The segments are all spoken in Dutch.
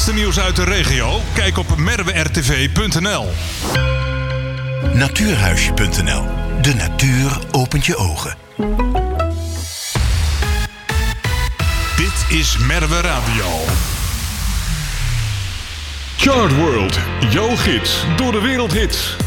laatste nieuws uit de regio? Kijk op merwertv.nl. Natuurhuisje.nl. De natuur opent je ogen. Dit is Merwe Radio. Chartworld, jouw gids door de wereldhits.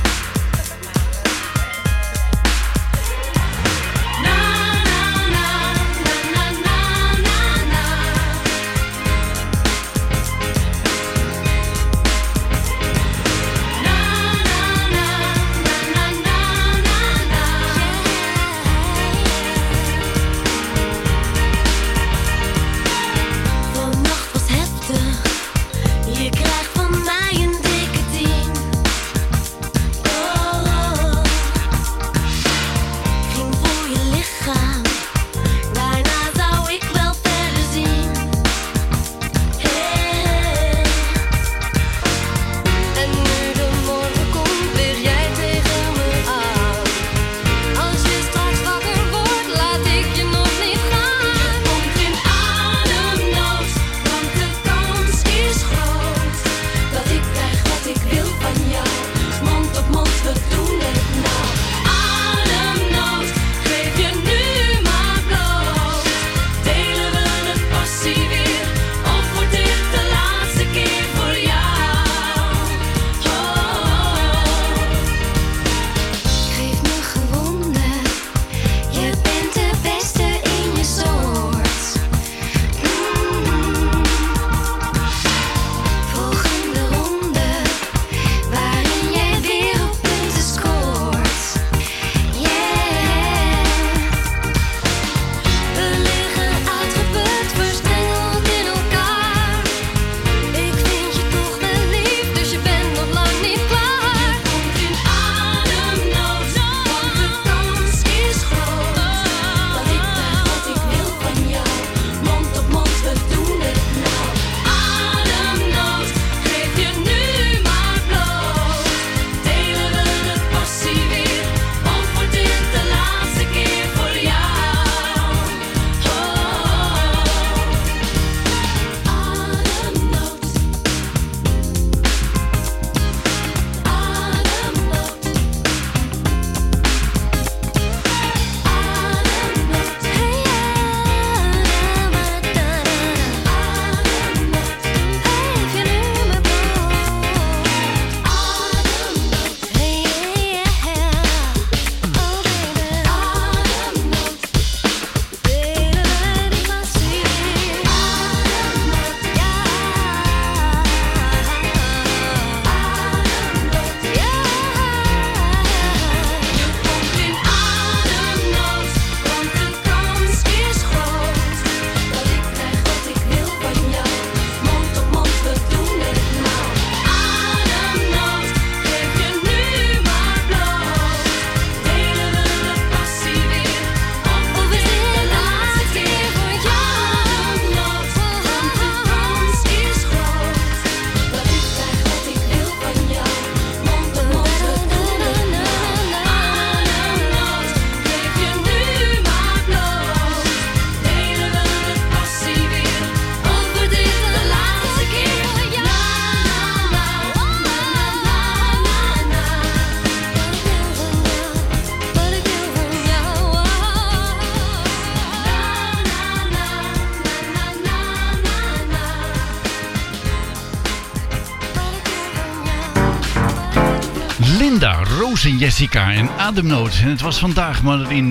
Linda, Roos en Jessica en Ademnood. En het was vandaag maar in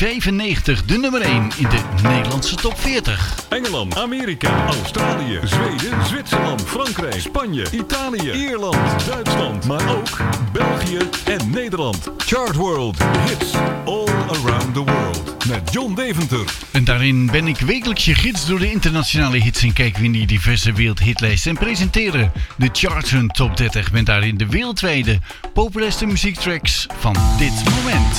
1995 de nummer 1 in de Nederlandse top 40. Engeland, Amerika, Australië, Zweden, Zwitserland, Frankrijk, Spanje, Italië, Ierland, Duitsland, maar ook België en Nederland. Chartworld, hits all around the world. Met John Deventer. En daarin ben ik wekelijks je gids door de internationale hits en kijk wie in die diverse wereldhitlijsten en presenteren de Charts hun top 30 met daarin de wereldwijde populairste muziektracks van dit moment.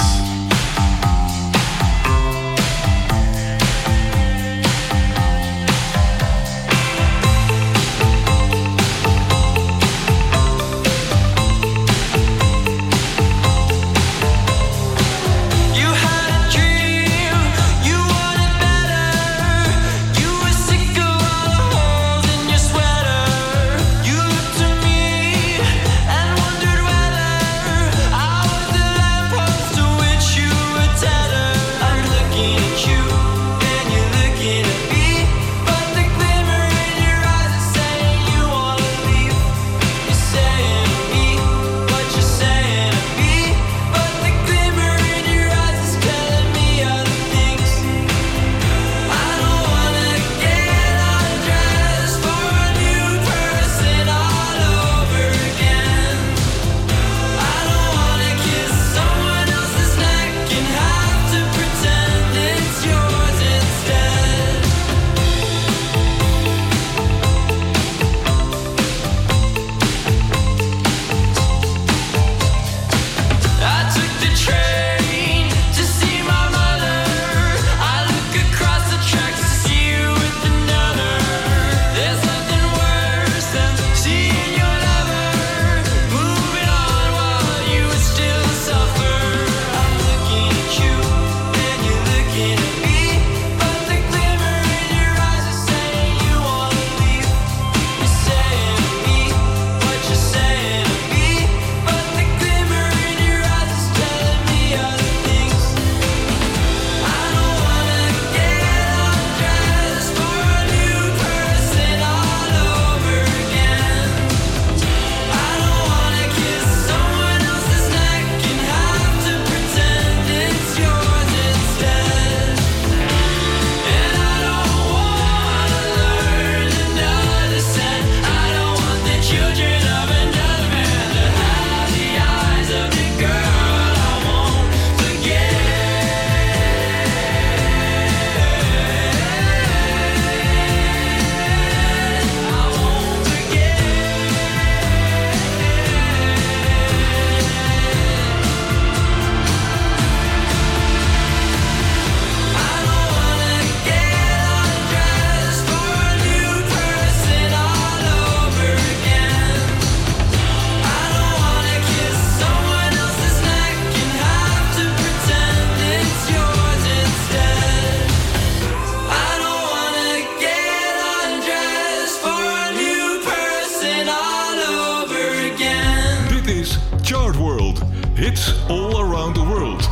hits all around the world.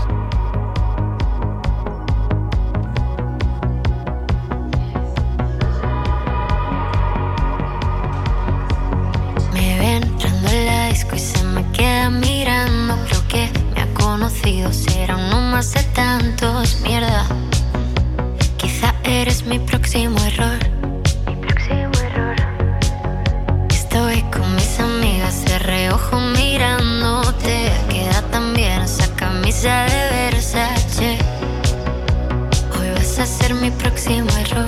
Me ve entrando en la disco y se me queda mirando. Creo que me ha conocido, será uno más de tantos. Mierda, quizá eres mi próximo error. Estoy con mis amigas de reojo mirándote. Queda tan bien esa camisa de Versace. Hoy vas a ser mi próximo error.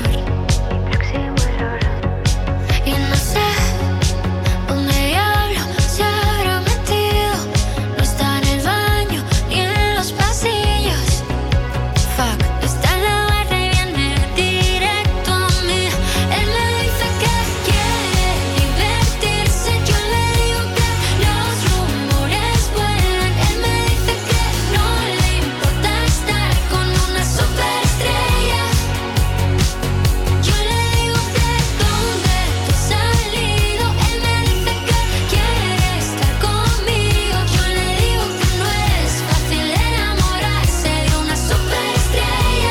Y no sé dónde diablo se habrá metido. No está en el baño ni en los pasillos. Fuck, está en la barra y viene directo a mí. Él me dice que quiere divertirse. Yo le digo que los rumores vuelan. Él me dice que no le importa estar con una superestrella. Yo le digo que dónde tú has salido. Él me dice que quiere estar conmigo. Yo le digo que no es fácil enamorarse de una superestrella.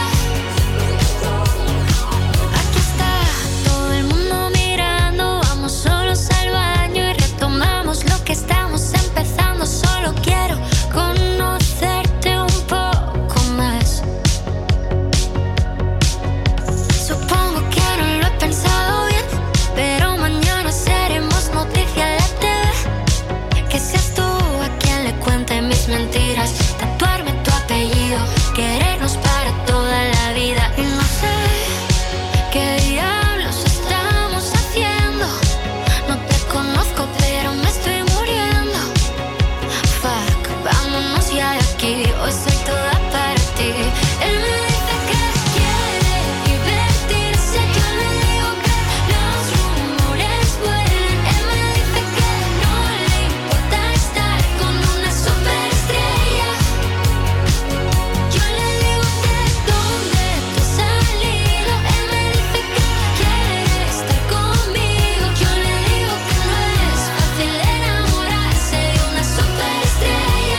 Aquí está todo el mundo mirando. Vamos solos al baño y retomamos lo que estamos empezando. Solo quiero conocerte un poco más. Supongo que no lo he pensado bien, pero mañana seremos noticia en la TV. Que seas tú a quien le cuente mis mentiras. Tatuarme tu apellido, querernos para toda la vida. Y no sé qué diablos estamos haciendo. No te conozco, pero me estoy muriendo. Fuck, vámonos ya de aquí. Hoy soy toda para ti. Él me dice que quiere divertirse. Yo le digo que los rumores vuelan. Él me dice que no le importa estar con una superestrella. Yo le digo que dónde tú has salido. Él me dice que quiere estar conmigo. Yo le digo que no es fácil enamorarse de una superestrella.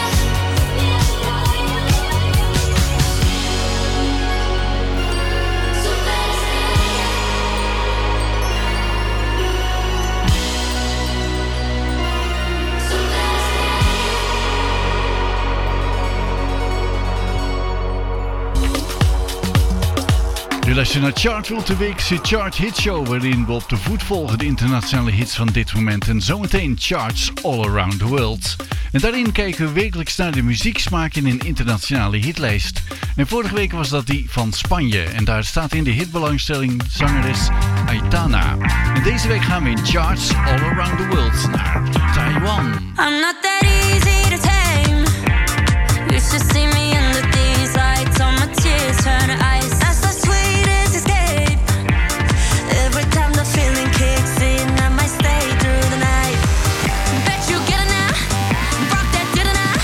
Je luistert naar Chartworld, de weekse Chart Hit Show, waarin we op de voet volgen de internationale hits van dit moment en zometeen charts all around the world. En daarin kijken we wekelijks naar de muzieksmaak in een internationale hitlijst. En vorige week was dat die van Spanje en daar staat in de hitbelangstelling zangeres Aitana. En deze week gaan we in charts all around the world naar Taiwan. I'm not that easy to tame. You should see me under these lights. All my tears turn to ice. That's the sweetest escape. Every time the feeling kicks in, I might stay through the night. Bet you get it now. Rock that did it now.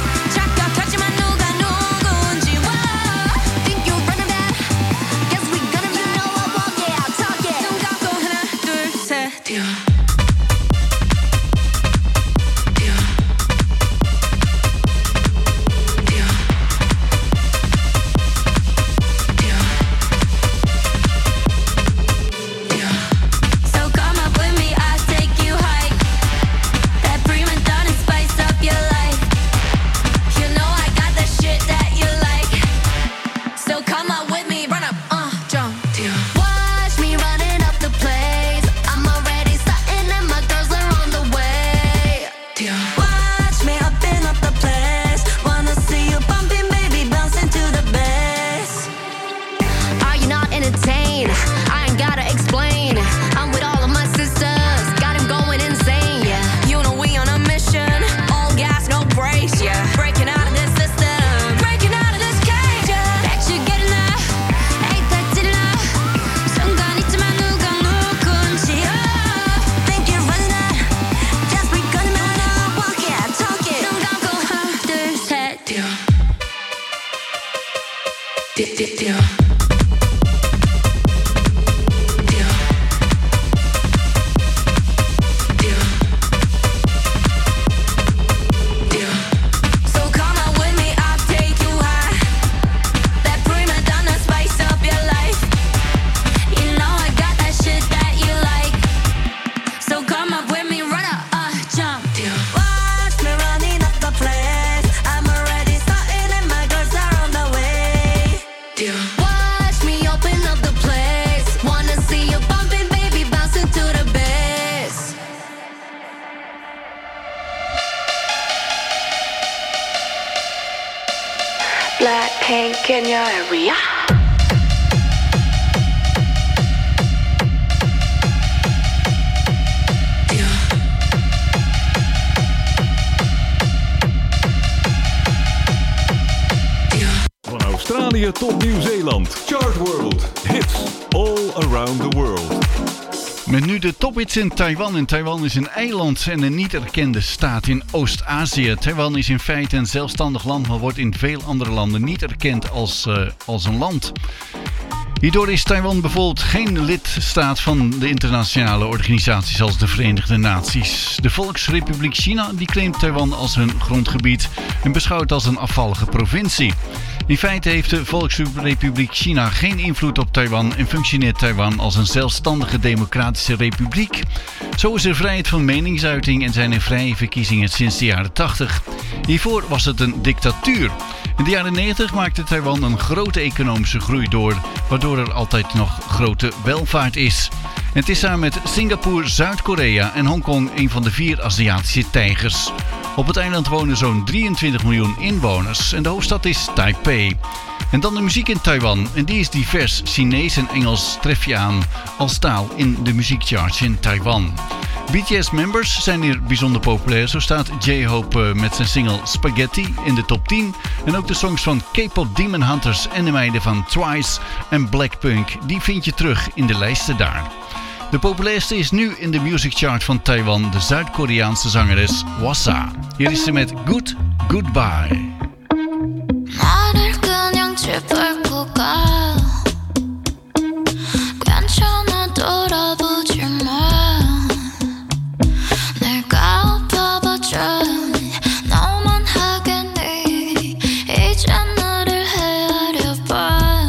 착각하지만 누가 누군지. Whoa. Think you're running bad. Guess we gonna be. You know I walk it out, talk it. 눈 감고 하나 둘 셋. 뛰어. So pink in your area. Van Australië tot Nieuw-Zeeland. Chart World. Hits all around the world. Met nu de tophits in Taiwan. En Taiwan is een eiland en een niet erkende staat in Oost-Azië. Taiwan is in feite een zelfstandig land, maar wordt in veel andere landen niet erkend als een land. Hierdoor is Taiwan bijvoorbeeld geen lidstaat van de internationale organisaties als de Verenigde Naties. De Volksrepubliek China die claimt Taiwan als hun grondgebied en beschouwt als een afvallige provincie. In feite heeft de Volksrepubliek China geen invloed op Taiwan en functioneert Taiwan als een zelfstandige democratische republiek. Zo is er vrijheid van meningsuiting en zijn er vrije verkiezingen sinds de jaren 80. Hiervoor was het een dictatuur. In de jaren 90 maakte Taiwan een grote economische groei door, waardoor er altijd nog grote welvaart is. Het is samen met Singapore, Zuid-Korea en Hongkong een van de 4 Aziatische tijgers. Op het eiland wonen zo'n 23 miljoen inwoners en de hoofdstad is Taipei. En dan de muziek in Taiwan. En die is divers. Chinees en Engels tref je aan als taal in de muziekcharts in Taiwan. BTS-members zijn hier bijzonder populair. Zo staat J-Hope met zijn single Spaghetti in de top 10. En ook de songs van K-pop Demon Hunters en de meiden van Twice en Blackpink, die vind je terug in de lijsten daar. De populairste is nu in de music chart van Taiwan de Zuid-Koreaanse zangeres Wassa. Hier is ze met Good Goodbye. 나를 그냥 짓밟고 가 괜찮아 돌아보지 마 내가 아파봤자 너만 하겠니 이제 나를 헤아려 봐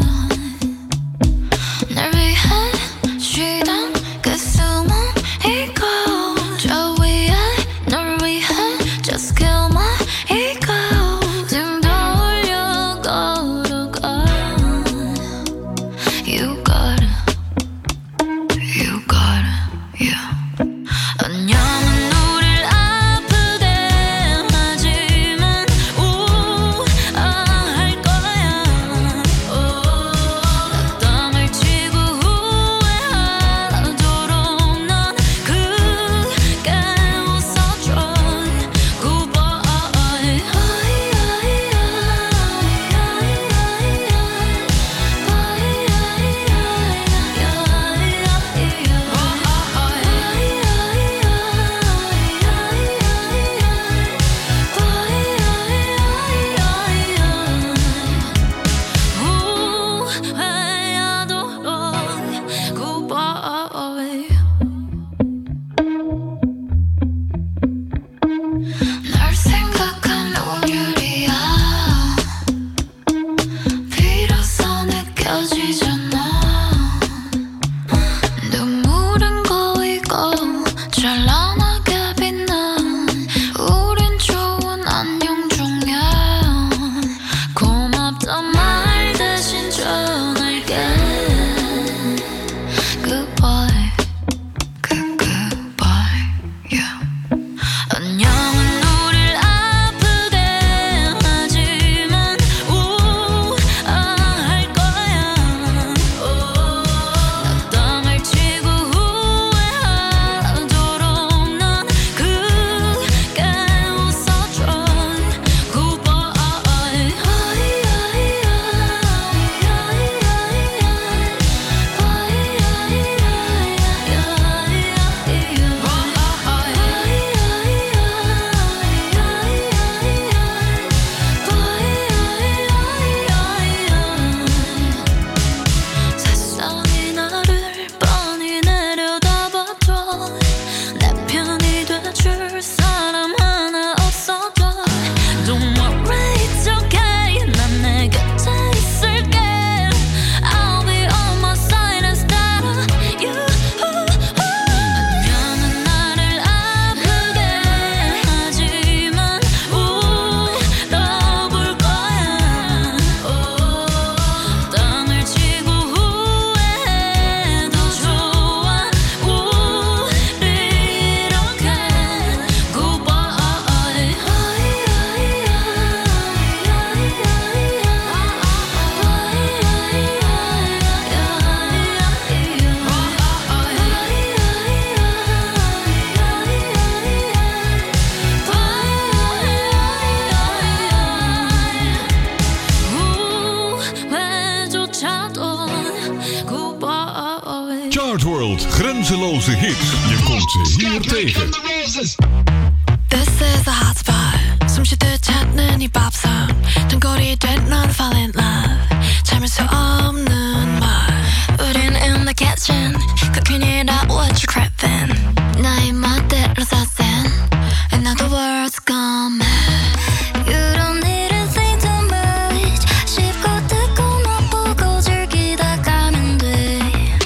날 위해 쉬던 그 숨은 이고 저 위에 널 위해 just kill my ego 등 돌려 걸어가 tijdloze hits. Je komt ze hier tegen. This is a hotspot. 숨쉬듯 찾는 이 밥상. 등골이 된 넌 fall in love. 참을 수 없는 말. 우린 in the kitchen. Cooking it up what you craving. 나의 멋대로 사센. And now the world's gone mad. You don't need to think too much. 쉽고 듣고 맛보고 즐기다 가면 돼.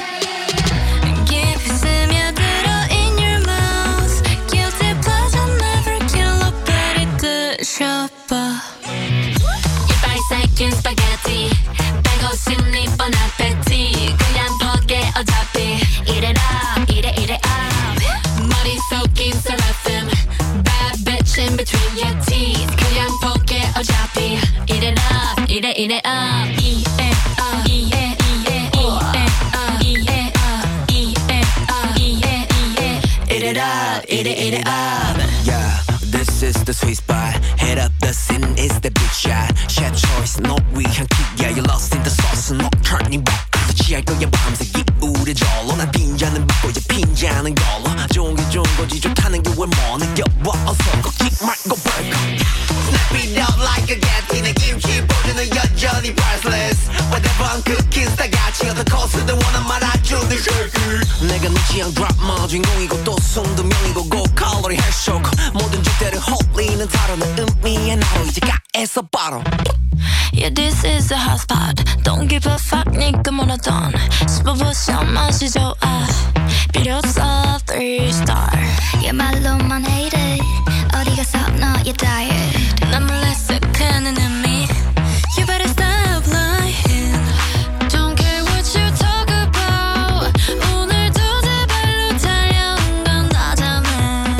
깊이 스며들어 in your mouth. Guilty pleasure never kill a pretty good shopper. 이빨 새긴 spaghetti. 빼고 싶니 뻔 appetite. 그냥 포기해 어차피. Eat it up, eat it up. 머리 속인 seraphim. Bad bitch in between your teeth. 그냥 포기해 어차피. Eat it up, eat it up. Eat it up, eat it up, eat it up, eat it up, eat it up, eat it up. Yeah, this is the sweet spot. Head up the scene is the big shot. Chef choice, no 위한 kick. Yeah, you're lost in the sauce, no turning back. 취할 거야 밤새 기울여 절로. 난 빈잔은 붓고 이제 빈잔은 걸로. 좋은 게 좋은 거지 좋다는 게 왜 뭐 느껴봐. 어서 걷지 말고 벌컥. Snap it up like a gat. 내 김치 보드는 여전히 priceless. Whatever I'm cooking 다 같이 어떤 코스든 원한 말아주는 shaker. 내가 네 취향 드라마 주인공이고 또 순두명이고 고칼로리 해쇼고 모든 주제를 홀리는 다루는 의미의 나로 이제 가에서 바로. Yeah, this is a hot spot. Don't give a fuck, 니가 뭐라던. 스포보션 맛이 좋아. 필요 없어, 3-star. 얘 말로만 hate it. 어디 가서 너의 diet. 난 몰래 쓱하는 의미. You better stop lying. Don't care what you talk about. 오늘도 제발로 달려온 건 나잖아.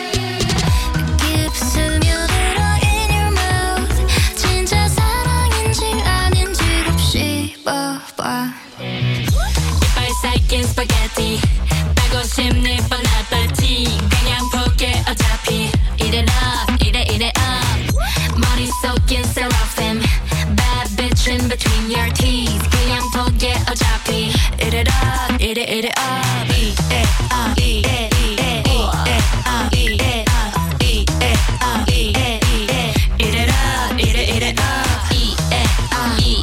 깊이 스며들어 in your mouth. 진짜 사랑인지 아닌지 곱씹 봐. 이빨 새긴 spaghetti. 빼고 싶니 뻔 appetite. 그냥 포기해 어차피. Eat it up, eat it up. 머리 속인 seraphim. Bad bitch in between your teeth. 그냥 포기해 어차피. Eat it up, eat it up. Eat it up, eat it up, eat it up, eat it up, eat it up, eat it up, eat it up, eat it up, eat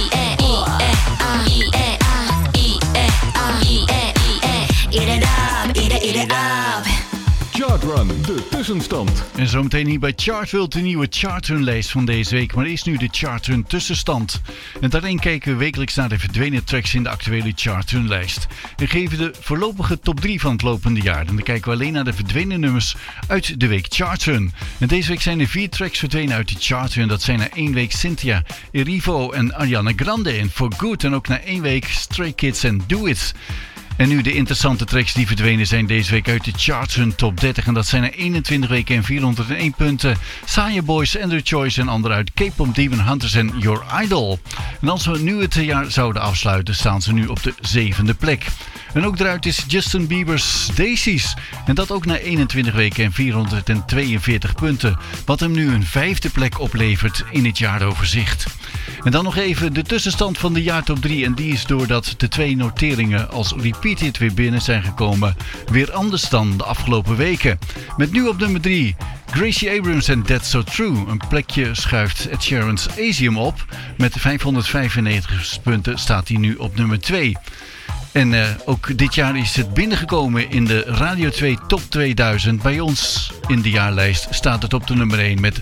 it up. Chartrun, de tussenstand. En zometeen hier bij Chartworld de nieuwe Chartrun-lijst van deze week. Maar eerst nu de Chartrun tussenstand. En daarin kijken we wekelijks naar de verdwenen tracks in de actuele Chartrun-lijst. En geven de voorlopige top 3 van het lopende jaar. En dan kijken we alleen naar de verdwenen nummers uit de week Chartrun. En deze week zijn er 4 tracks verdwenen uit de Chartrun. Dat zijn na 1 week Cynthia, Erivo en Ariana Grande in For Good. En ook na 1 week Stray Kids en Do It. En nu de interessante tracks die verdwenen zijn deze week uit de Chartrun Top 30. En dat zijn er 21 weken en 401 punten. Saya Boys, Andrew Choice en anderen uit K-pop Demon Hunters en Your Idol. En als we nu het jaar zouden afsluiten, staan ze nu op de 7e plek. En ook eruit is Justin Bieber's Daisies. En dat ook na 21 weken en 442 punten. Wat hem nu een 5e plek oplevert in het jaaroverzicht. En dan nog even de tussenstand van de jaartop 3. En die is doordat de 2 noteringen als repeated weer binnen zijn gekomen, weer anders dan de afgelopen weken. Met nu op nummer 3 Gracie Abrams en That's So True. Een plekje schuift Ed Sheeran's Asium op. Met 595 punten staat hij nu op nummer 2. En ook dit jaar is het binnengekomen in de Radio 2 Top 2000. Bij ons in de jaarlijst staat het op de nummer 1 met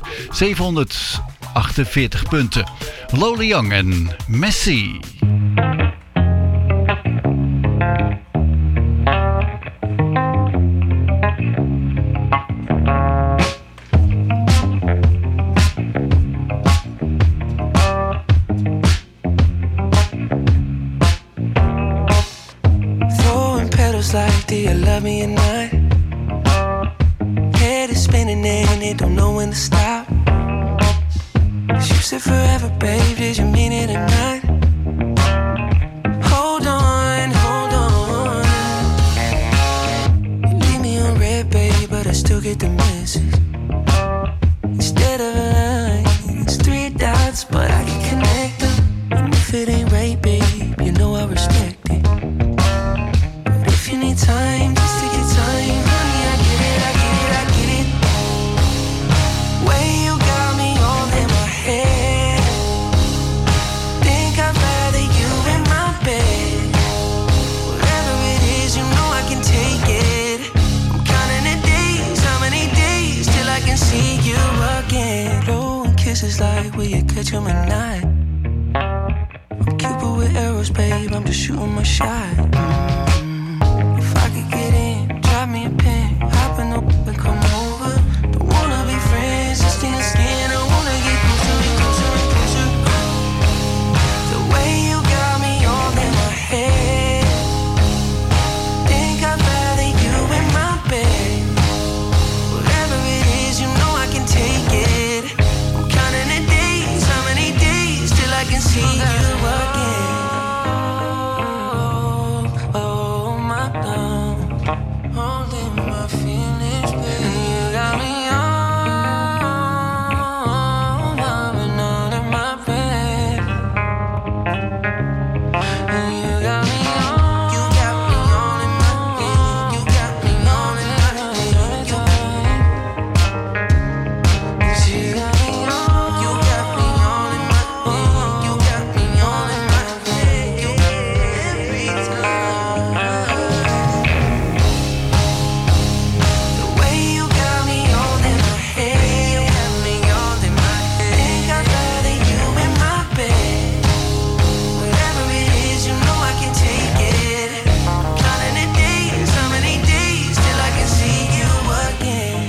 748 punten. Lola Young en Messi. Like, do you love me or not? Head is spinning and it don't know when to stop. You said forever, babe, did you mean it or not? Hold on, hold on. You leave me on red, babe, but I still get the message. Instead of a line, it's 3 dots, but I can connect them. And if it ain't right, babe, you know I respect it. Time like, will you catch him at night? I'm Cupid with arrows, babe, I'm just shooting my shot. If I could get in, drop me a pin, hop in the and come over. Don't wanna be friends, just in the skin, I wanna get closer and closer and closer. The way you got me all in my head, think I'd rather you in my bed. Whatever it is, you know I can take it. I'm counting the days, how many days till I can see you again. Oh my God, holding my feelings, baby. You got me on, I've been all in my bed. And you got me on, you got me all in my bed. You got me all in my bed. You got me on, you got me all in my bed. You got me all in my bed. Every time. The way you got me all in my head, you got me all in my head. Think I'd rather you in my bed. Whatever it is, you know I can take it. Counting the days, how many days till I can see you again.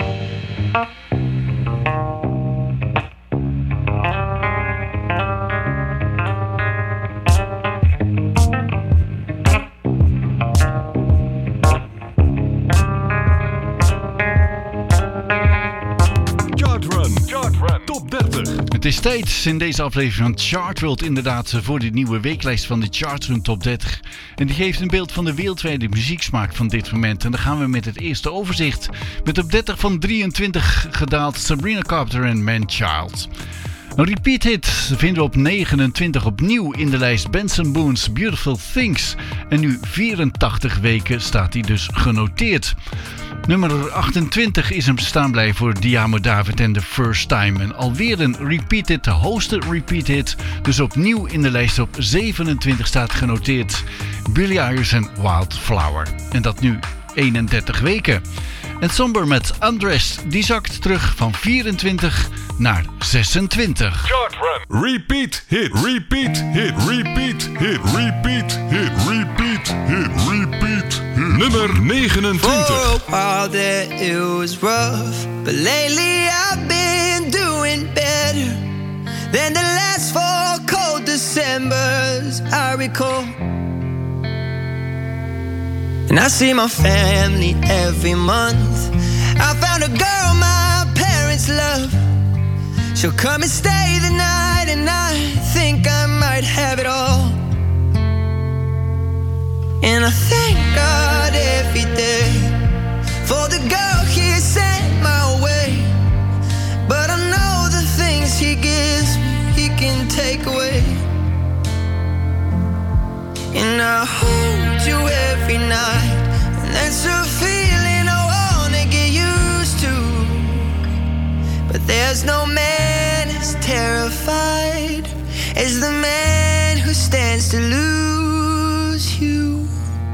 Chart Run, top 30. Het is tijd in deze aflevering van Chartworld inderdaad voor de nieuwe weeklijst van de Chartrun Top 30. En die geeft een beeld van de wereldwijde muzieksmaak van dit moment. En dan gaan we met het eerste overzicht. Met op 30 van 23 gedaald Sabrina Carpenter en Man-Child. Een repeat hit vinden we op 29 opnieuw in de lijst Benson Boone's Beautiful Things. En nu 84 weken staat hij dus genoteerd. Nummer 28 is hem staan blij voor Diamo David en The First Time. En alweer een repeat hit, de hoogste repeat hit. Dus opnieuw in de lijst op 27 staat genoteerd Billie Eilish en Wildflower. En dat nu 31 weken. En Somber met Undressed, die zakt terug van 24 naar 26. Chart Run, repeat hit, repeat hit, repeat hit, repeat hit, repeat hit, repeat hit. Nummer 29. For a while there it was rough, but lately I've been doing better than the last 4 cold Decembers I recall. And I see my family every month. I found a girl my parents love. She'll come and stay the night, and I think I might have it all. And I thank God every day for the girl He sent my way. But I know the things He gives me, He can take away. And I hold you every night, and that's a feeling I wanna get used to. But there's no man as terrified as the man who stands to lose you.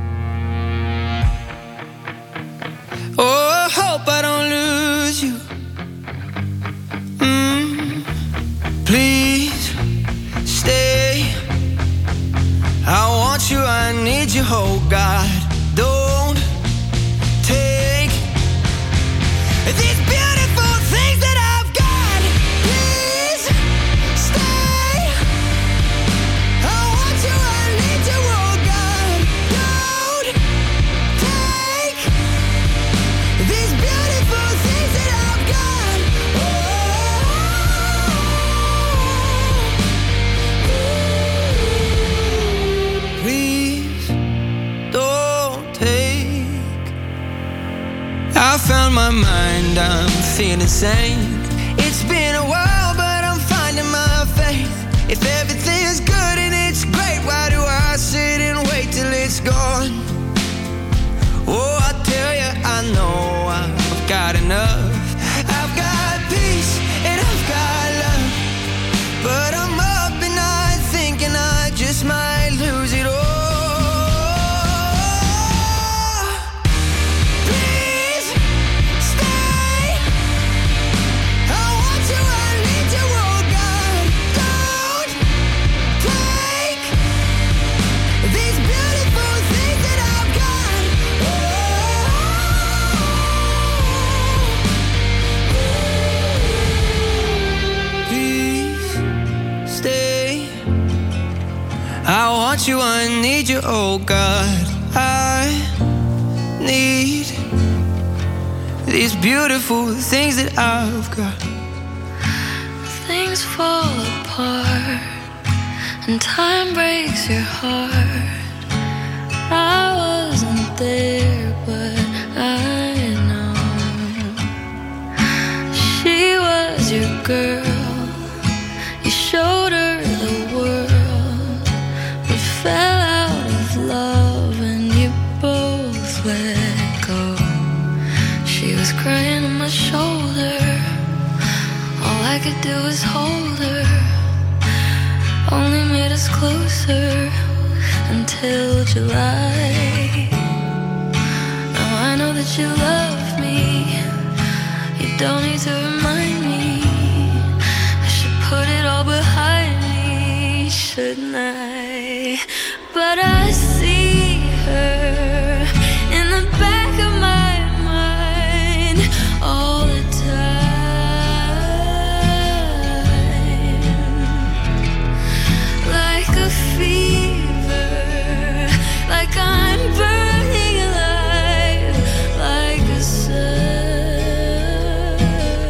Oh, I hope I don't lose you. Please stay. I want you, I need you, oh God. Don't take these beautiful things that I've got. Please stay. I want you, I need you, oh God. Don't take these beautiful things that I've got. Please don't take. I found my mind, I'm feeling sane. It's been a while, but I'm finding my faith. If everything's good and it's great, why do I sit and wait till it's gone? Oh, I tell you, I know I've got enough. I've got peace and I've got love, but I'm up and night thinking I just might lose it all. Please stay. I want you, I need you, oh you, I need you, oh God. I need these beautiful things that I've got. Things fall apart and time breaks your heart. I wasn't there, but I know she was your girl. You showed her the world, but fell out of love and you both let go. She was crying on my shoulder. All I could do was hold her. Only made us closer until July. Now I know that you love me. You don't need to remind me. I should put it all behind me, shouldn't I? But I see her in the back of my mind all the time, like a fever, like I'm burning alive, like a sun.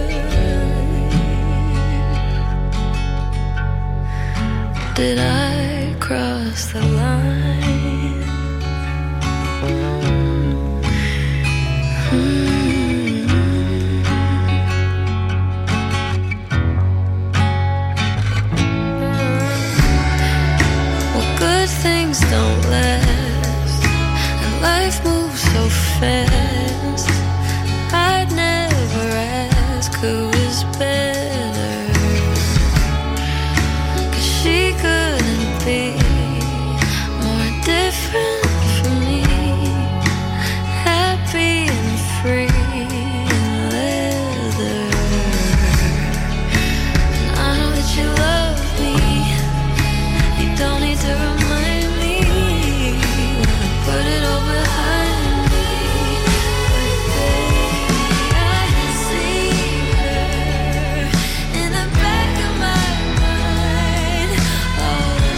Did I cross the line? Things don't last, and life moves so fast. I'd never ask who is better, 'cause she couldn't be more different from me. Happy and free in leather. And I know that you love me. You don't need to remind. Put it all behind me. But baby, I see her in the back of my mind all the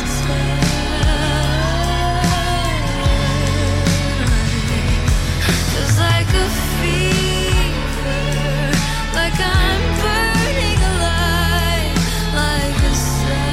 time. Just like a fever, like I'm burning alive, like a sun.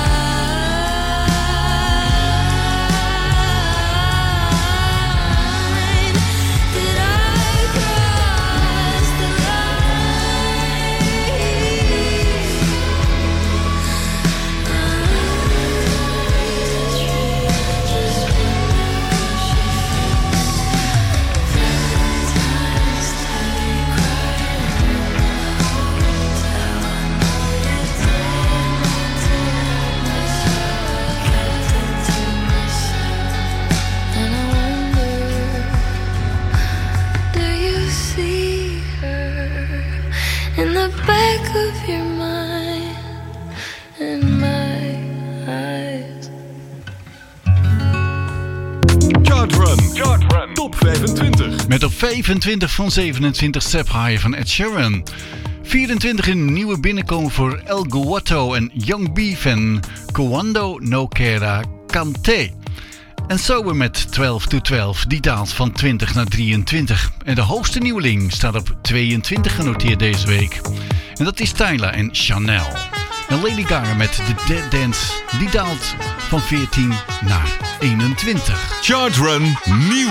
In the back of your mind, in my eyes. Chartrun. Top 25. Met op 25 van 27 Step High van Ed Sheeran. 24 in nieuwe binnenkomen voor El Guato en Young Beef en Cuando No Queda Cante. En Sober met 12 to 12, die daalt van 20 naar 23. En de hoogste nieuweling staat op 22 genoteerd deze week. En dat is Tyla en Chanel. En Lady Gaga met The Dead Dance, die daalt van 14 naar 21. Chartrun nieuw.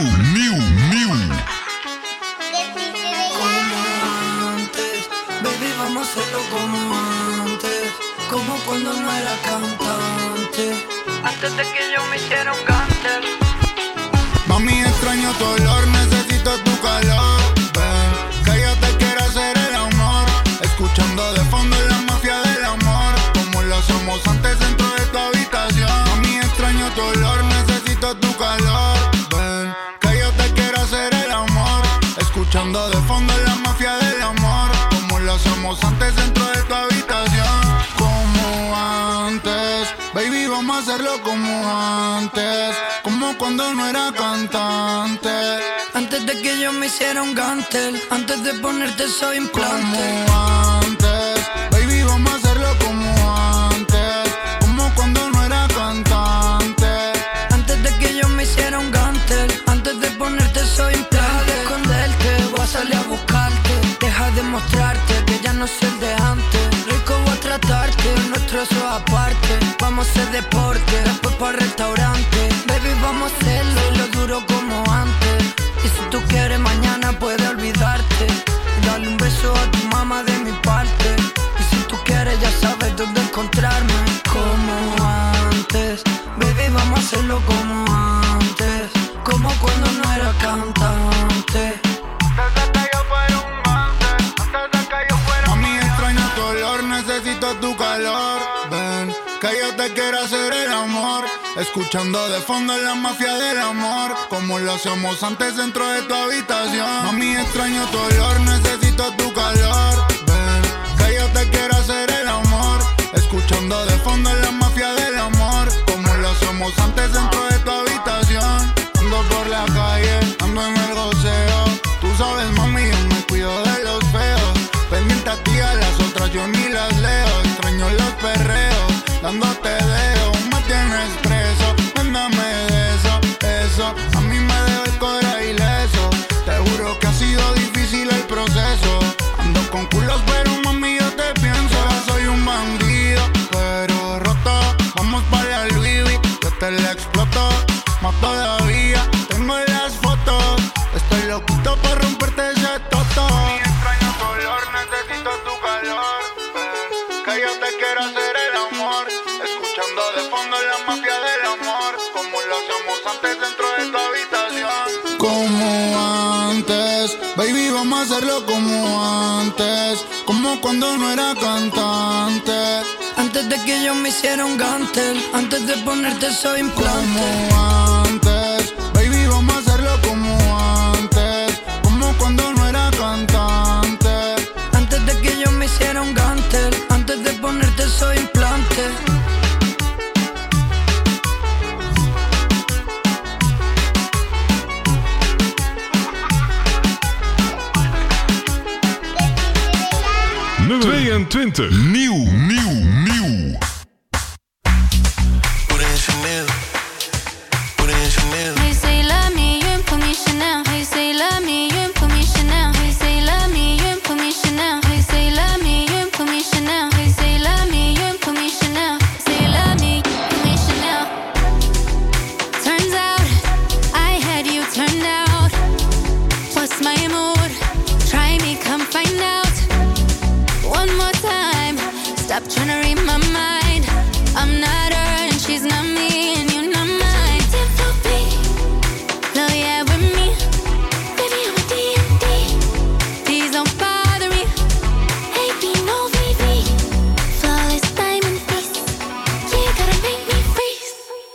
Baby, vamos a hacerlo como antes, como cuando no era cantante. Antes de que yo me hiciera un cáncer. Mami, extraño tu olor, necesito tu calor. Ven, que yo te quiero hacer el amor. Escuchando de fondo la mafia del amor, como lo hacemos antes dentro de tu habitación. Mami, extraño tu olor, necesito tu calor. Ven, que yo te quiero hacer el amor. Escuchando de fondo la mafia del amor, como lo hacemos antes dentro de tu habitación. Como antes, baby, vamos a hacerlo como antes, como cuando no era cantante. Antes de que yo me hiciera un gantel, antes de ponerte soy implante. Como antes, baby, vamos a hacerlo como antes, como cuando no era cantante. mostrarte que ya no soy el de antes. Rico voy a tratarte, nuestro eso aparte. Vamos a hacer deporte, después para restaurante. Baby, vamos a hacerlo y lo duro como antes. Y si tú quieres mañana puedes olvidarte. Dale un beso a tu mamá de mi parte. Y si tú quieres ya sabes dónde encontrarme. Como antes, baby, vamos a hacerlo como antes. Como cuando no era cantante. Necesito tu calor, ven, que yo te quiero hacer el amor. Escuchando de fondo la mafia del amor, como lo hacíamos antes dentro de tu habitación. Mami, extraño tu olor, necesito tu calor, ven, que yo te quiero hacer el amor. Escuchando de fondo la mafia del amor, como lo hacíamos antes dentro de tu habitación. Ando por la calle, ando en el goceo. Tú sabes, mami, yo me cuido de los feos. Pendiente a ti, a las otras yo ni las leo. Extraño los perreos, dándote dedo. Me tienes preso, mándame de eso, eso. A mí me dejó el corazón ileso. Te juro que ha sido difícil el proceso. Ando con culos pero mami yo te pienso. Ahora soy un bandido, pero roto. Vamos para la Louis V, yo te la exploto. Más todavía, tengo las fotos. Estoy loquito por romperte ese toto. Necesito tu calor, que yo te quiero hacer el amor. Escuchando de fondo la mafia del amor, como lo hacíamos antes dentro de tu habitación. Como antes, baby, vamos a hacerlo como antes. Como cuando no era cantante. Antes de que yo me hiciera un gantel, antes de ponerte soy implante. Como antes, baby, vamos a hacerlo como antes. Como cuando no era cantante. Antes de que yo me hiciera un gantel, antes de ponerte soy implante. Nummer 22. Nieuw. Hey, say love me, you ain't for me Chanel. Hey, say love me, you ain't for me Chanel. Hey, say love me, you ain't for me Chanel. Hey, say love me, you ain't for me Chanel. Hey, say love me, you ain't for me Chanel. Say love me, for me Chanel. Turns out I had you turned out. What's my mood? Try me, come find out. One more time, stop trying to read my mind. I'm not her and she's not me, and you're not mine. No, yeah, with me, baby, I'm a D&D. Please don't bother me. Hey, be no VV. Flawless diamond face. You gotta make me freeze.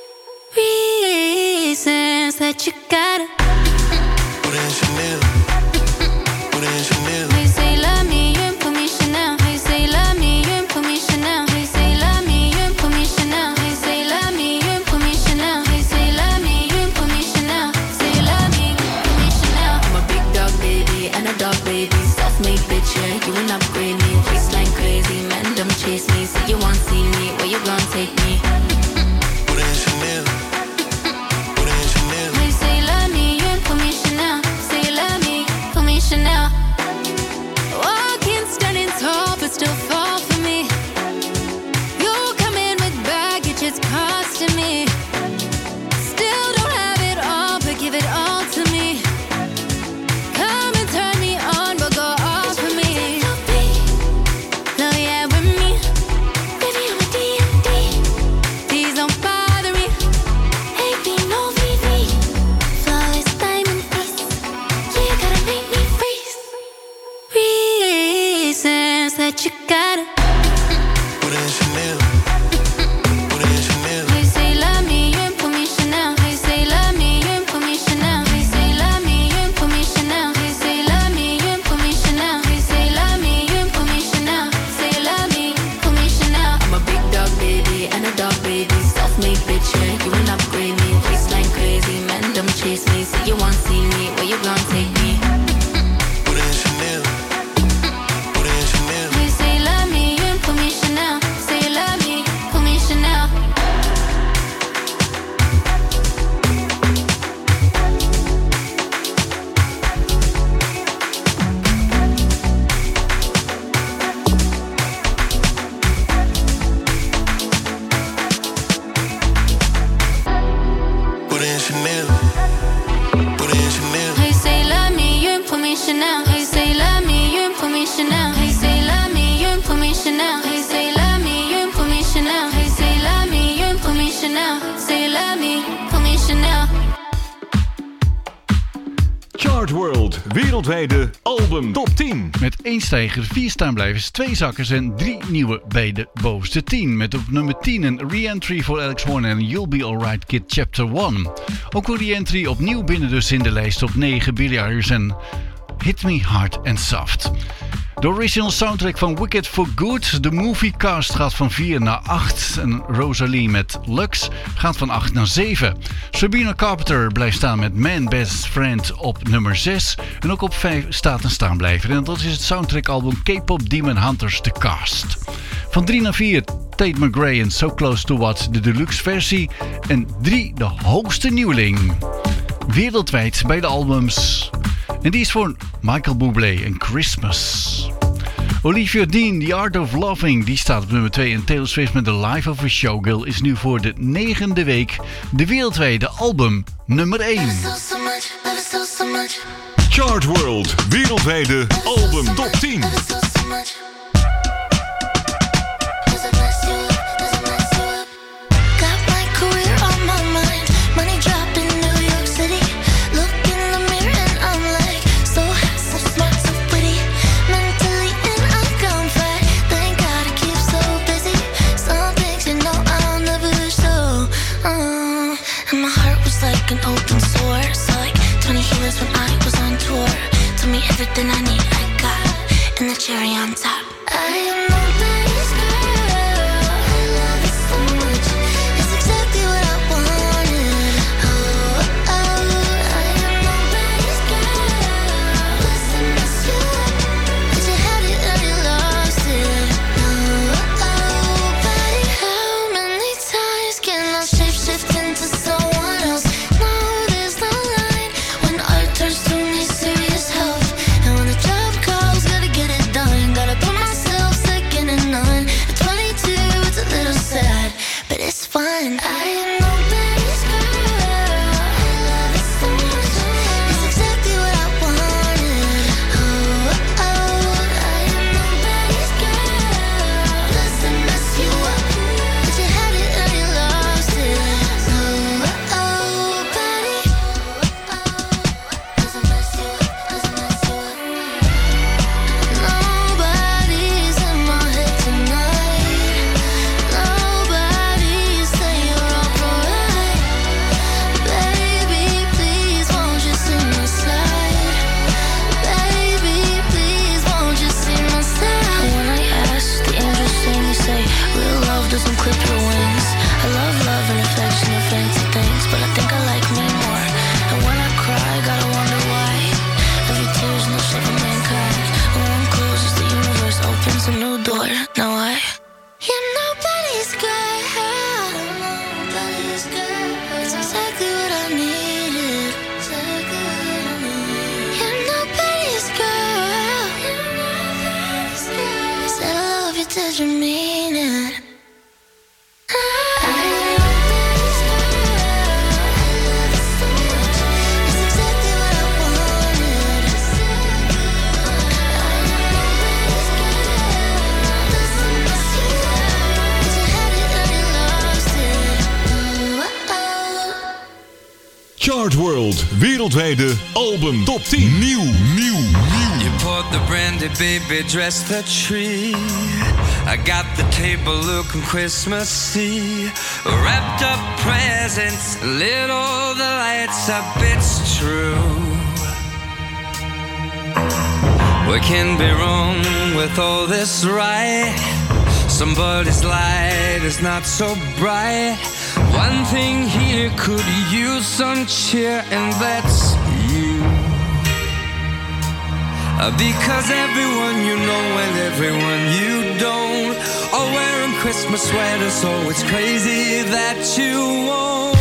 Reasons that you gotta. Put in Chanel. Put in Chanel. Hey, say love me, you ain't for me Chanel. Hey, say love me, you ain't for me Chanel. Hey, say love me, you ain't for me Chanel. Hey, say love me, you ain't for me Chanel. Hey, say love me, you ain't for me Chanel. Say love me, for me Chanel. I'm a big dog baby and a dog baby. Self-made bitch, yeah, you will upgrade me. Waistline crazy, man, don't chase me. Say you want see me, where you gon' take me? Put in Chanel. Put in Chanel. Hey, say love me, you ain't for me Chanel. Say love me, for me Chanel. Walking standing tall, but still fall for me. You come in with baggage, it's costing me. Still don't have it all, but give it all to me. Come and turn me on, but go off for me. No, yeah, with me, baby, I'm a D&D. Please don't bother me. Hey, be no VV. Flawless diamond face. You gotta make me freeze. Reasons that you gotta. Put in Chanel. Put in Chanel. Hey, say love me, you ain't for me Chanel. Hey, say love me, you ain't for me Chanel. Hey, say love me, you ain't for me Chanel. Hey, say love me, you ain't for me Chanel. Hey, say love me, you ain't for me Chanel. Say love me, for me Chanel. I'm a big dog baby and a dog baby. Self-made bitch, yeah, you will upgrade me. Waistline crazy, man, don't chase me. Say you want see me, where you gon' take me? Put in Chanel. Put in Chanel. Hey, say love me, you wereldwijde album top 10. Met 1 stijger, 4 staanblijvers, 2 zakkers en 3 nieuwe bij de bovenste 10. Met op nummer 10 een re-entry voor Alex Warner en You'll Be Alright Kid Chapter 1. Ook een re-entry opnieuw binnen dus in de lijst op 9 Billy Eilish en Hit Me Hard and Soft. De original soundtrack van Wicked for Good. De movie cast gaat van 4 naar 8. En Rosalie met Lux gaat van 8 naar 7. Sabrina Carpenter blijft staan met Man Best Friend op nummer 6. En ook op 5 staat een staanblijver. En dat is het soundtrackalbum K-Pop Demon Hunters The Cast. Van 3 naar 4 Tate McRae en So Close to What, de deluxe versie. En 3 de hoogste nieuweling. Wereldwijd bij de albums. En die is voor Michael Bublé en Christmas. Olivia Dean, The Art of Loving, die staat op nummer 2. En Taylor Swift met The Life of a Showgirl is nu voor de 9e week de wereldwijde album nummer 1. Chart World, wereldwijde album top 10. An open source, like 20 healers when I was on tour. Told me everything I need, I got, and the cherry on top. I am nobody's girl. I love it so much. It's exactly what I wanted. Oh, oh, I am nobody's girl. Doesn't mess you up, but you had it and you lost it. Oh, oh, buddy, how many times can I shift into someone else? Fun. I am nobody's girl. I love it so much. It's exactly what I wanted. Oh, oh, I am nobody's girl. Doesn't mess you up, but you had it and you lost it. Oh, oh, buddy. Doesn't mess you up, doesn't mess you up. Nobody's in my head tonight. Nobody. Doesn't clip your wings. I love and affection and fancy things, but I think I like me more. And when I cry, gotta wonder why. Every tear's no shame for mankind. When one closes, the universe opens a new door. Now you're nobody's girl. Nobody's girl. It's exactly what I needed. You're nobody's girl. Said I love you, did you mean it? Chart World, wereldwijde album top 10. Nieuw. You bought the brandy, baby, dress the tree. I got the table looking Christmassy. Wrapped up presents, lit all the lights up, it's true. What can be wrong with all this, right? Somebody's light is not so bright. One thing here could use some cheer, and that's you. Because everyone you know and everyone you don't are wearing Christmas sweaters, so it's crazy that you won't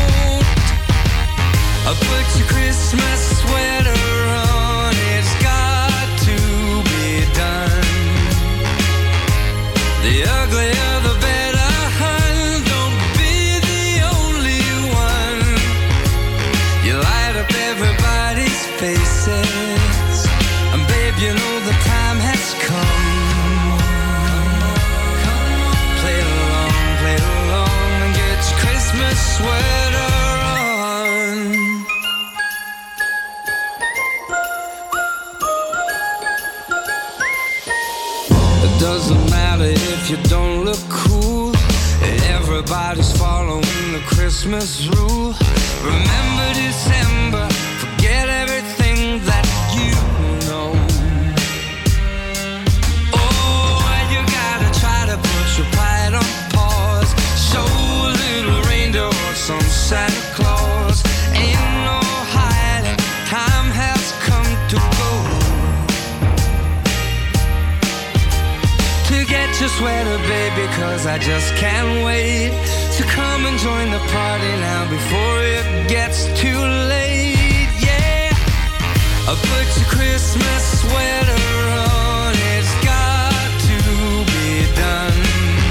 put your Christmas sweater on. It's got to be done. The uglier the better, hun. Don't be the only one. You light up everybody's faces, and babe, you know the time has come. Play along, and get your Christmas sweater on. Doesn't matter if you don't look cool. Everybody's following the Christmas rule. Remember December, forget everything that you know. Oh, you gotta try to put your pride on pause. Show a little reindeer or some Santa Claus. Ain't no hiding, time has come to go. To get your sweater, baby, cause I just can't wait to come and join the party now before it gets too late. Yeah, I put your Christmas sweater on, it's got to be done.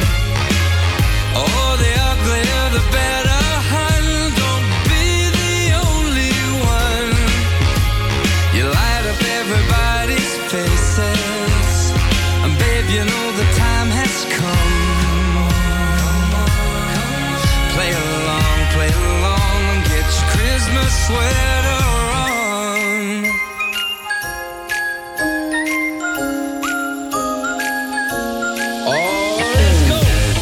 Oh, the uglier the better, hun, don't be the only one. You light up everybody's faces, and babe, you know the time has come. Play along, and get your Christmas sweater on. Oh, let's go.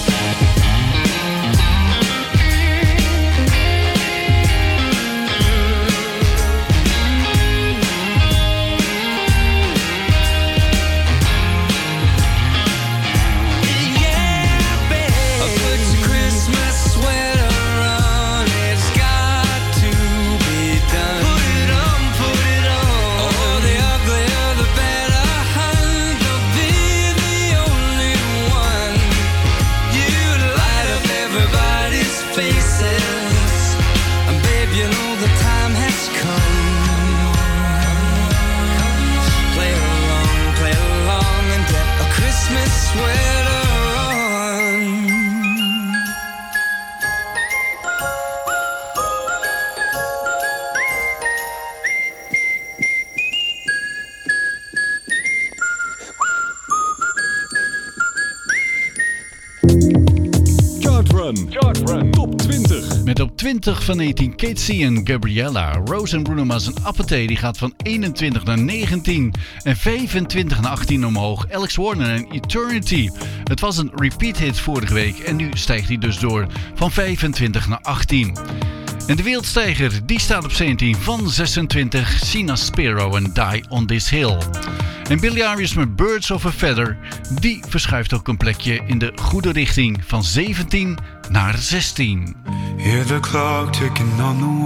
Chart Run Top 20. Met op 20 van 18 Kate C en Gabriella. Rose en Bruno Mars en Appetee die gaat van 21 naar 19. En 25 naar 18 omhoog. Alex Warner en Eternity. Het was een repeat hit vorige week en nu stijgt hij dus door van 25 naar 18. En de wereldstijger die staat op 17 van 26. Sina Sparrow en Die on This Hill. En Billy Eilish met Birds of a Feather, die verschuift ook een plekje in de goede richting van 17 naar 16. Hear the clock ticking on the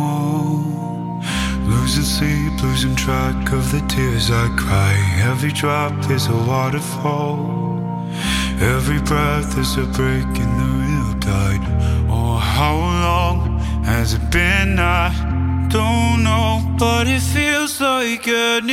wall. Losing sleep, losing track of the tears I cry. Every drop is a waterfall. Every breath is a break in the real tide. Oh, how long has it been? I don't know, but it feels like an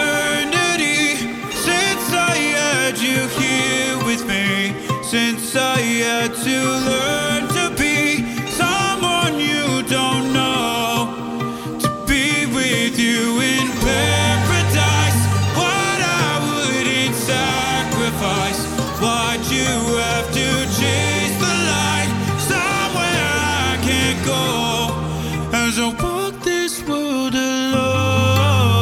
eternity since I had you here with me, since I had to learn to be someone you don't know, to be with you in paradise. What I wouldn't sacrifice, why'd you have to chase the light somewhere I can't go, as I walk this world alone,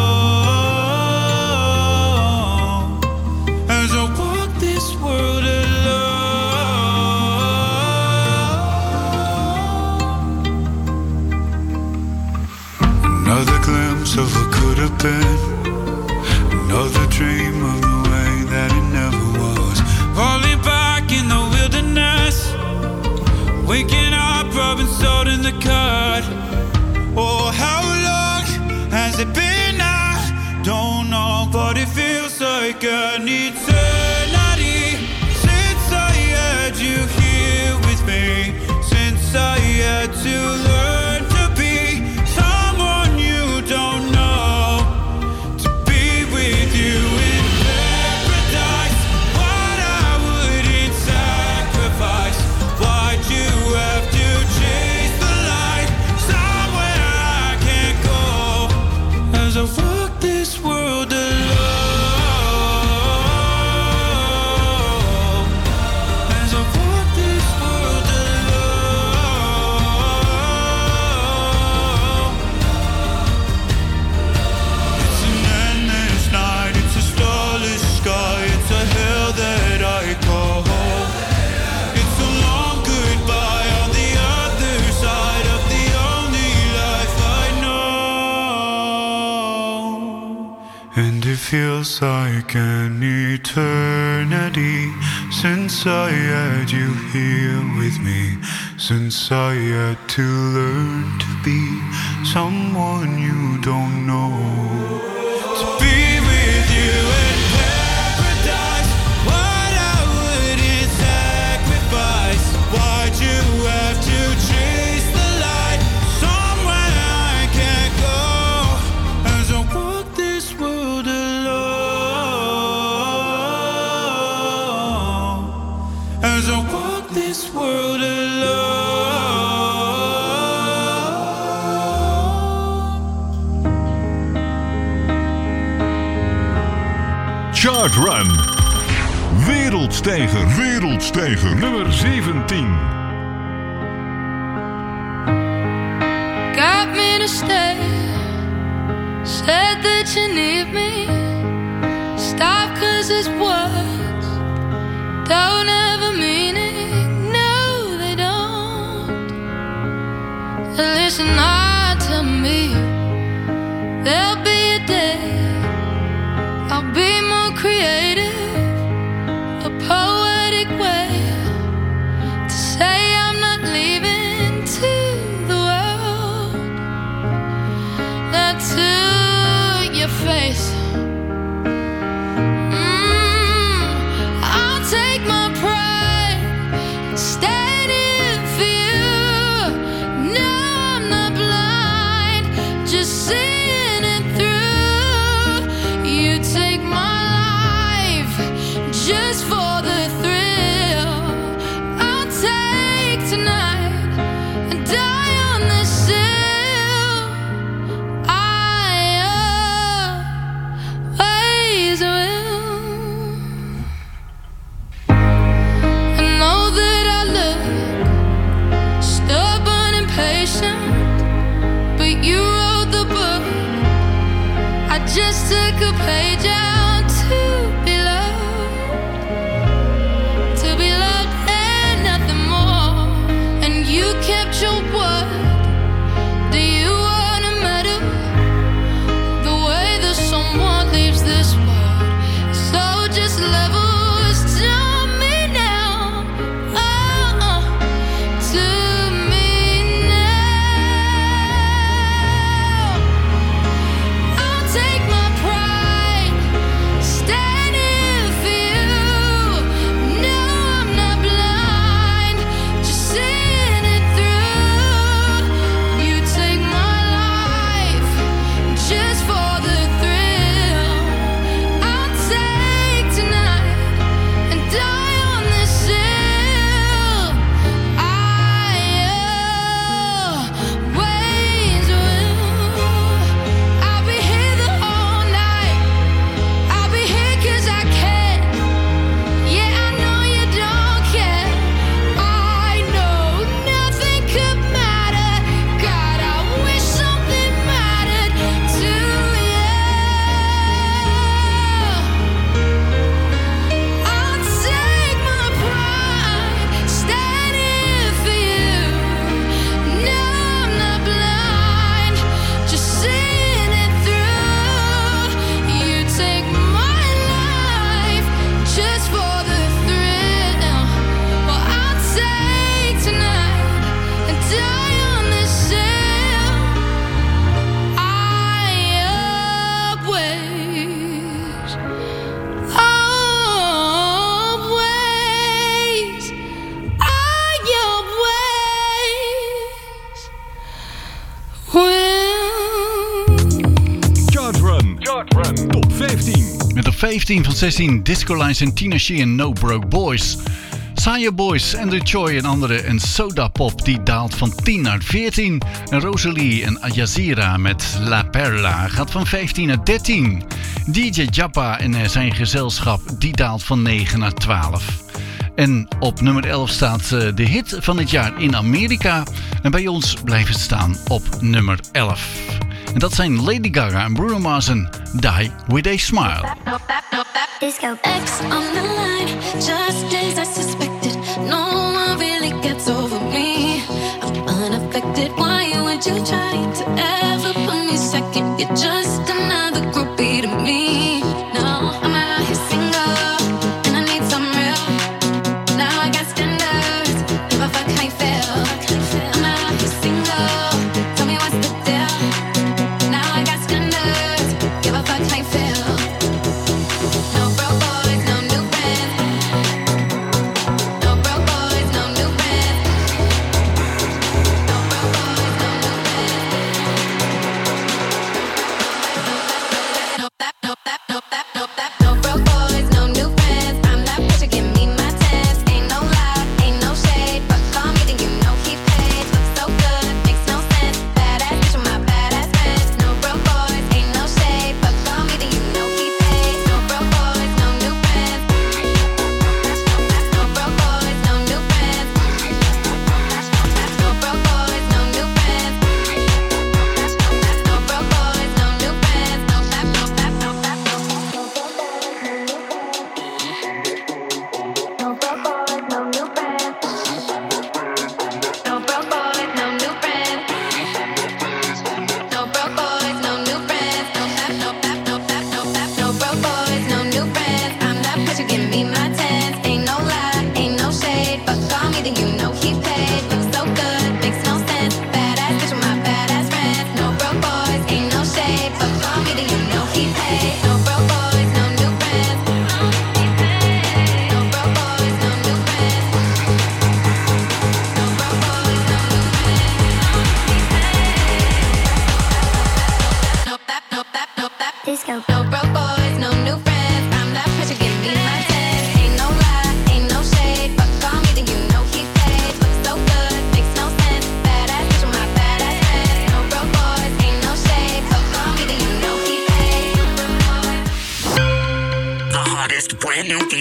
as I walk this world alone. Another glimpse of what could have been, another dream of the way that it never was. Falling back in the wilderness, waking up, rubbing salt in the cut. Oh, how long has it been? I don't know, but it feels like an eternity since I had you here with me, since I had to learn to be someone you don't know, to be with you in paradise. What I wouldn't sacrifice, why'd you have to chase the light somewhere I can't go, as I walk this world alone. feels like an eternity since I had you here with me, since I had to learn to be someone you don't know. To be with you in paradise, what I wouldn't sacrifice. Why'd you have to chase the light somewhere I can't go? As I walk this world alone, as I walk this world alone. Chart Run. Wereldstijger, wereldstijger, nummer 17. Got me to stay. Said that you need me. Stop 'cause it's words don't have a meaning. No, they don't. Listen hard to me. There'll be a day I'll be more creative, a poetic way to say I'm not leaving to the world. Not to your face. I'll take my pride, stand in for you. No, I'm not blind, just seeing it through. You take my just for the thrill. I'll take tonight and die on this sill. I always will. I know that I look stubborn and patient, but you wrote the book. I just took a page out to be loved. You kept your word. Do you want a medal? The way that someone leaves this world. So just levels to me now. Oh, to me now. I'll take my pride, stand in for you. No, I'm not blind, just see. Just for the thrill, I'll take tonight and die on this sill. I always will. I'll be here the whole night. I'll be here 'cause I can. Yeah, I know you don't care. I know nothing could matter. God, I wish something mattered to you. I'll take my pride, stand in for you. No, I'm not blind, just seeing it through. You take my life just for the thrill. Well, I'll take tonight and die on this sill. I always, always, I always will. Chart Run, top 15. Met op 15 van 16 Disco Lights en Tina She en No Broke Boys. Saya Boys, Andrew Choi en anderen en Soda Pop die daalt van 10 naar 14. En Rosalie en Yazira met La Perla gaat van 15 naar 13. DJ Jappa en zijn gezelschap die daalt van 9 naar 12. En op nummer 11 staat de hit van het jaar in Amerika. En bij ons blijft het staan op nummer 11. En dat zijn Lady Gaga en Bruno Mars en Die With A Smile. Disco. X on the line, just as I suspected. No one really gets over me. I'm unaffected. Why would you try to ever put me second? You're just another groupie to me. No.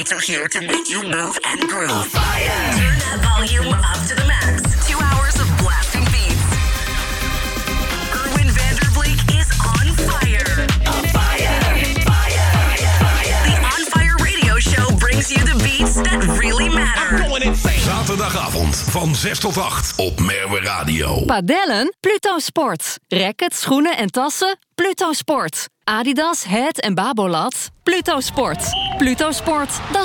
beats are here to make you move and groove. Turn that volume up to the max. 2 hours of blasting beats. Erwin Vanderbleek is on fire. On fire. The On Fire Radio Show brings you the beats that really matter. Zaterdagavond van 6 tot 8 op Merwe Radio. Padellen? Pluto Sport. Rackets, schoenen en tassen? Pluto Sport. Adidas, Het en Babolat? Pluto Sport. Pluto Sport, dat